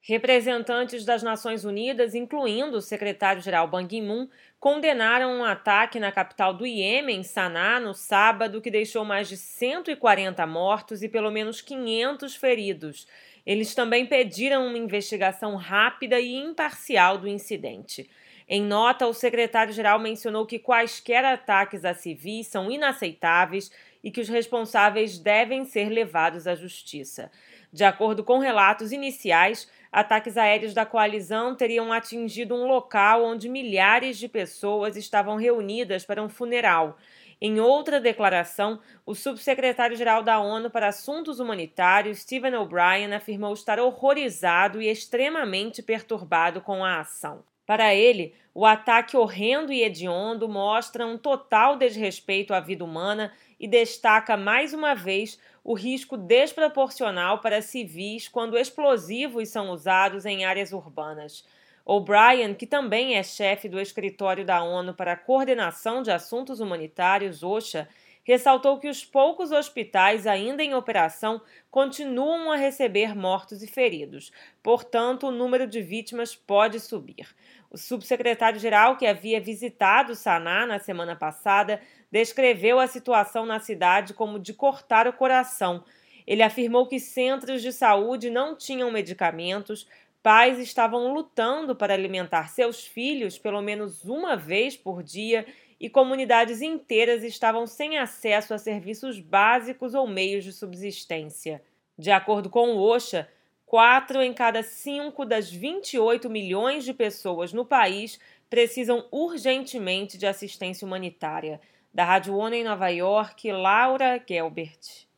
Representantes das Nações Unidas, incluindo o secretário-geral Ban Ki-moon, condenaram um ataque na capital do Iêmen, Sanaa, no sábado, que deixou mais de 140 mortos e pelo menos 500 feridos. Eles também pediram uma investigação rápida e imparcial do incidente. Em nota, o secretário-geral mencionou que quaisquer ataques a civis são inaceitáveis e que os responsáveis devem ser levados à justiça. De acordo com relatos iniciais, ataques aéreos da coalizão teriam atingido um local onde milhares de pessoas estavam reunidas para um funeral. Em outra declaração, o subsecretário-geral da ONU para Assuntos Humanitários, Stephen O'Brien, afirmou estar horrorizado e extremamente perturbado com a ação. Para ele, o ataque horrendo e hediondo mostra um total desrespeito à vida humana e destaca mais uma vez o risco desproporcional para civis quando explosivos são usados em áreas urbanas. O'Brien, que também é chefe do Escritório da ONU para a Coordenação de Assuntos Humanitários, OCHA, ressaltou que os poucos hospitais ainda em operação continuam a receber mortos e feridos. Portanto, o número de vítimas pode subir. O subsecretário-geral, que havia visitado Sanaa na semana passada, descreveu a situação na cidade como de cortar o coração. Ele afirmou que centros de saúde não tinham medicamentos, pais estavam lutando para alimentar seus filhos pelo menos uma vez por dia e comunidades inteiras estavam sem acesso a serviços básicos ou meios de subsistência. De acordo com o OCHA, 4 em cada 5 das 28 milhões de pessoas no país precisam urgentemente de assistência humanitária. Da Rádio ONU em Nova York, Laura Gelbert.